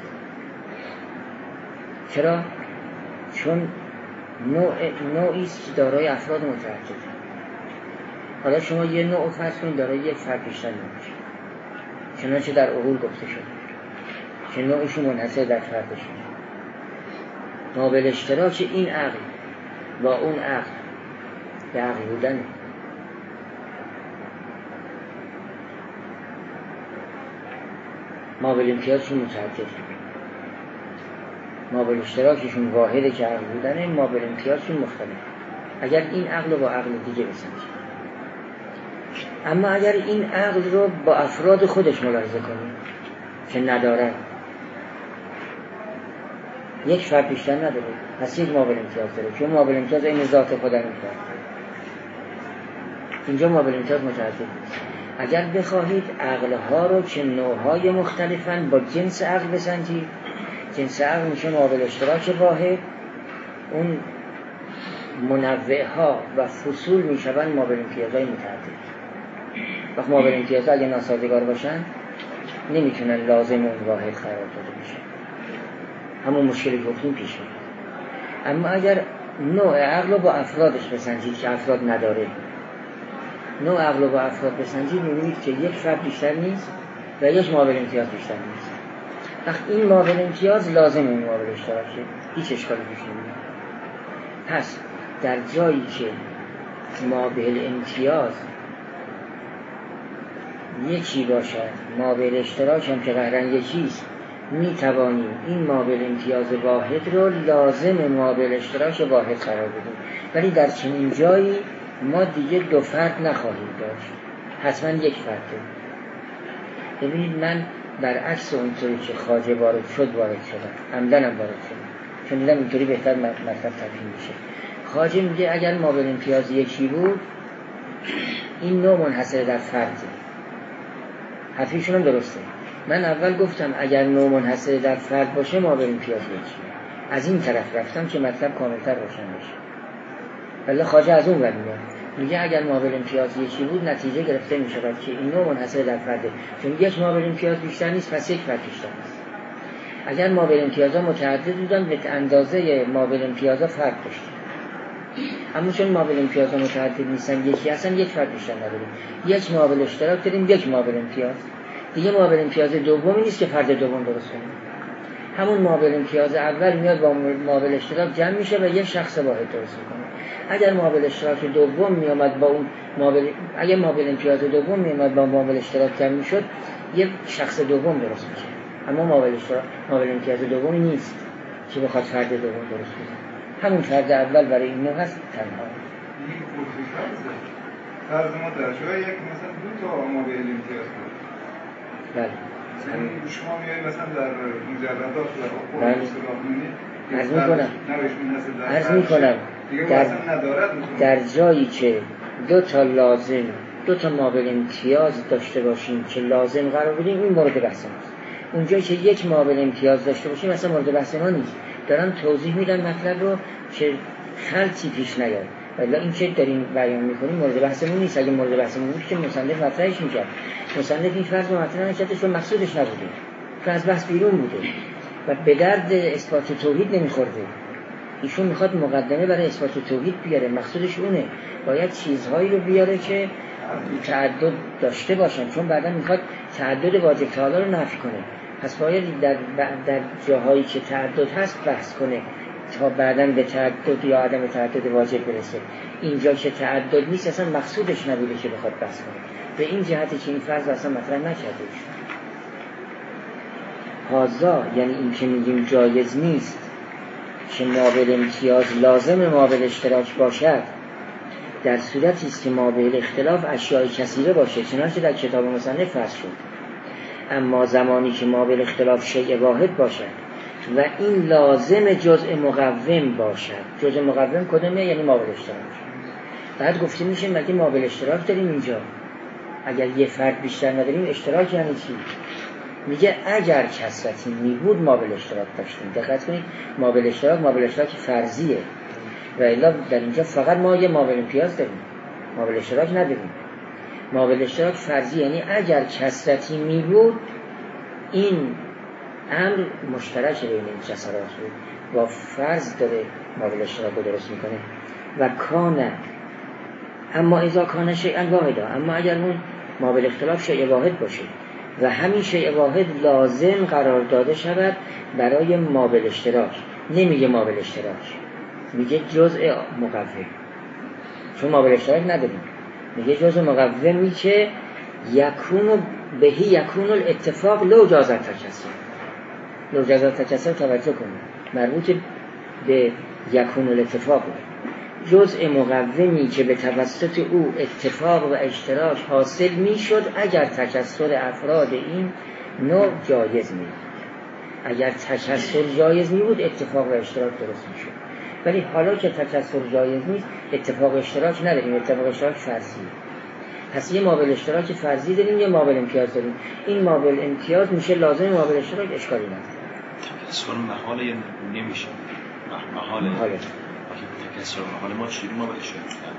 [SPEAKER 1] چرا؟ چون نوعی است که دارای افراد متعدده. حالا شما یه نوع فرض کنید دارای یک فرد بیشتر نمیشه، چنانچه در عقول گفته شده که نوعشون منحصر در فردشون. مابل اشتراک این عقل با اون عقل به عقل بودن، مابل امتیازشون متعدده، مابل اشتراکشون واحده که عقل بودنه، مابل امتیازشون مختلف. اگر این عقل رو با عقل دیگه بسنجید، اما اگر این عقل رو با افراد خودش ملاحظه کنیم که ندارن، یک فرد بیشتر نداره، پس یک مابل امتیاز داره، چون مابل امتیاز این ذات خودم میکنه. اینجا مابل امتیاز متعدد نیست. اگر بخواهید عقلها رو که نوعهای مختلفن با جنس عقل بسنجید، جنس عقل میشه مابل اشتراک واحد، اون منوعها و فصول میشون مابل امتیازهای متعدد. وقت مابل امتیازها اگه ناسازگار باشن نمیتونن لازم اون واحد قرار داده بشه، همون مشکلی گفتیم پیش میاد. اما اگر نوع عقل رو با افرادش بسنجید که افراد نداره، نوع عقل رو با افراد بسنجید میبینید که یک فرد بیشتر نیست و یک مابل امتیاز بیشتر نیست. وقت این مابل امتیاز لازم اون مابل اشتراکه، هیچ اشکالی پیش نمیاد. پس در جایی که مابل امتیاز یکی باشد، مابل اشتراک هم که قهرن یکیست، می توانیم این مابل امتیاز واحد رو لازم مابل اشتراک واحد قرار بدیم. ولی در چنین جایی ما دیگه 2 فرد نخواهیم داشت، حتما یک فرد داریم. ببینید من برعکس اونطوری که خواجه وارد شدم، عمدنم وارد شدم چون دیدم اینطوری بهتر مطلب تفهیم میشه. خواجه میگه اگر مابل امتیاز یکی بود این نوع منحصر در فرده. حرفیشون هم درسته. من اول گفتم اگر نوع منحصر در فرد باشه مابل امتیاز یکی. از این طرف رفتم که مطلب کاملتر روشن بشه. ولی خواجه از اون ور میگه اگر مابل امتیاز یکی بود نتیجه گرفته میشه که این نوع منحصر در فرده، چون یک مابل امتیاز بیشتر نیست پس یک فرد بیشتر نیست. اگر مابل امتیازها متعدد بودن به اندازه مابل امتیازها فرق داشتن، اما چون مابل امتیازها متعدد نیستن یکی هستن یک فرد بیشتر نداریم، یک مابل اشتراک داریم، یک مابل امتیاز دیگه. مابل امتیاز دومی نیست که فرد دوم درست کنیم، همون مابل امتیاز اول میاد با مابل اشتراک جمع میشه و یک شخص واحد درست میکنه. اگر مابل اشتراک دوم میامد با اون اگر مابل امتیاز دوم میامد با مابل اشتراک جمع میشد یک شخص دوم درست میشه، اما مابل امتیاز دومی نیست که بخواد فرد دوم درست کنه. همون فرد اول برای این نوع هست تنها.
[SPEAKER 2] این خصوص فرض ما در جای یک مثلا 2 تا مابل امتیاز بود.
[SPEAKER 1] بله.
[SPEAKER 2] شما میایید مثلا در مجردات و
[SPEAKER 1] عرض میکنم در جایی که 2 تا لازم 2 تا مابل امتیاز داشته باشیم که لازم قرار بدیم این مورد بحث ماست. اونجا که یک معامل امتیاز داشته باشه مثلا مورد بحث ما نیست. دارم توضیح میدم مطلب رو که خلطی پیش نیاد. ولی این که داریم بیان میکنیم مورد بحثمون نیست. اگه مورد بحثمون بود که مصنف مطرحش میکرد. مصنف این فرض رو مطرح نکرده چون مقصودش نبوده، چون از بحث بیرون بوده و به درد اثبات توحید نمیخورده. ایشون میخواد مقدمه برای اثبات توحید بیاره، مقصودش اونه. باید چیزهایی رو بیاره که تعدد داشته باشن، چون بعدا میخواد تعدد واجب تعالی رو نفی کنه. پس باید در جاهایی که تعدد هست بحث کنه تا بعداً به تعدد یا عدم تعدد واجب برسه. اینجا که تعدد نیست اصلا مقصودش نبوده که بخواد بحث کنه. به این جهتی که این فرض اصلا مطرح نکرده. هازا یعنی این که میگیم جایز نیست که مابل امتیاز لازم مابل اشتراک باشد، در صورتی است که مابل اختلاف اشیاء کثیره باشه، چنانچه در کتاب مصنف فرض شد. اما زمانی که مابل اختلاف شیء واحد باشد و این لازم جزء مقوم باشد. جزء مقوم کدومه؟ یعنی مابل اشتراک. بعد گفته میشه مگه مابل اشتراک داریم اینجا؟ اگر یه فرد بیشتر نداریم اشتراک یعنی چی؟ میگه اگر کثرتی میبود مابل اشتراک داشتیم. دقت کنید مابل اشتراک فرضیه و الا در اینجا فقط ما یه مابل امتیاز داریم، مابل اشتراک نداریم. مابل اشتراک فرضی یعنی اگر کثرتی میبود این امر مشترک بین این جسرات بود، با فرض داره مابل اشتراک رو درست میکنه. و کانه اما اذا کانه شیئا واحدا، اما اگر اون مابل اختلاف شیء واحد باشه و همین شیء واحد لازم قرار داده شود برای مابل اشتراک، نمیگه مابل اشتراک، میگه جزء مقوم، چون مابل اشتراک نداریم. میگه جزء مقومی که یکون بهی یکون الاتفاق لو جازت تکسر. لو جازت تکسر توجه کنید مربوط به یکون الاتفاق، جزء مقومی که به توسط او اتفاق و اشتراک حاصل میشد اگر تکسر افراد این نوع جایز می. اگر تکسر جایز می بود اتفاق و اشتراک درست میشد. ولی حالا که تکسر جایز نیست اتفاق و اشتراک نداریم، اتفاق و اشتراک فرضی. پس یه مابل اشتراک فرضی داریم، یه مابل امتیاز داریم. این مابل امتیاز میشه لازم مابل اشتراک، اشکالی نداره.
[SPEAKER 4] تکسر محال یا نمیشه؟ محاله. تکسر محال ما چیزی مابل اشتراک میکنه.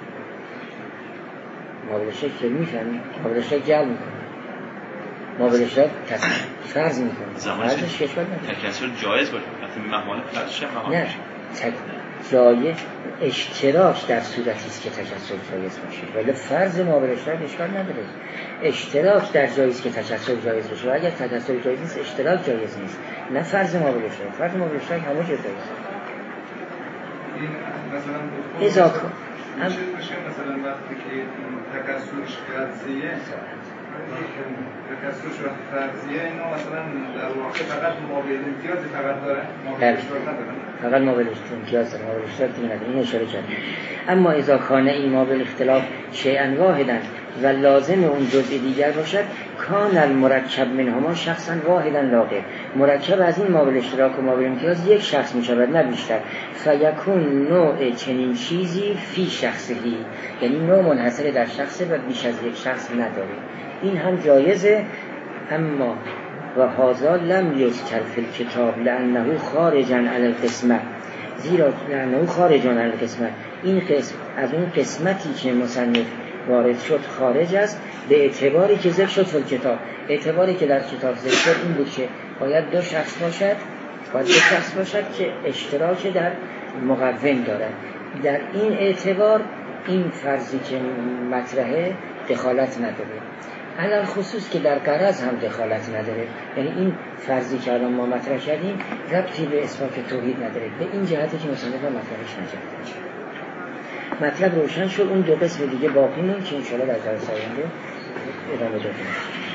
[SPEAKER 1] مابل اشتراک که میفهمیم مابل اشتراک جعل میکنه، مابل اشتراک فرض میکنه.
[SPEAKER 4] زمانی تکسر جایز باشه وقتی محال فرضش محال
[SPEAKER 1] نه جای اشتراک در صورتی است که تکسر جایز باشه، ولی فرض مابل اشتراک اشکال نداره. اشتراک در جایی است که تکسر جایز باشه و اگر تکسر جایز نیست اشتراک جایز نیست، نه فرض مابل اشتراک. فرض مابل اشتراک همه جا جایز.
[SPEAKER 2] این مثلا مثلا وقتی که تکسرش فرضیه تکسرش فرضیه اینو مثلا در واقع فقط مابل امتیازی فقط داره، مابل اشتراک نداره.
[SPEAKER 1] فقط مابل امتیاز داره، مابل اشتراک دیگه نداره. این اشاره کرد. اما اذا کان این مابل اختلاف شیئا واحدا و لازم اون جزء دیگر باشد کان المرکب منهما شخصا واحدا لاغر. مرکب از این مابل اشتراک و مابل امتیاز یک شخص می شود نه بیشتر. فیکون نوع چنین چیزی فی شخصی، یعنی نوع منحصر در شخصه و بیش از یک شخص نداره. این هم جایزه. اما و هذا لم یذکر فی الکتاب لانه خارجا علی القسمه، زیرا لانه خارجا علی القسمه، این قسم از اون قسمتی که مصنف وارد شد خارج است، به اعتباری که ذکر شد فی الکتاب. اعتباری که در کتاب ذکر شد این بود که باید دو شخص باشد که اشتراک در مقوم دارد. در این اعتبار این فرضی که مطرحه دخالت نداره، علل خصوص که در غرض هم دخالت نداره. یعنی این فرضی که الان ما مطرح کردیم ربطی به اثبات توحید نداره، به این جهتی که مصنف مطرحش نکرده. مطلب روشن شد. اون دو قسم دیگه باقی موند که انشاءالله در جلسه آینده ادامه دادیم.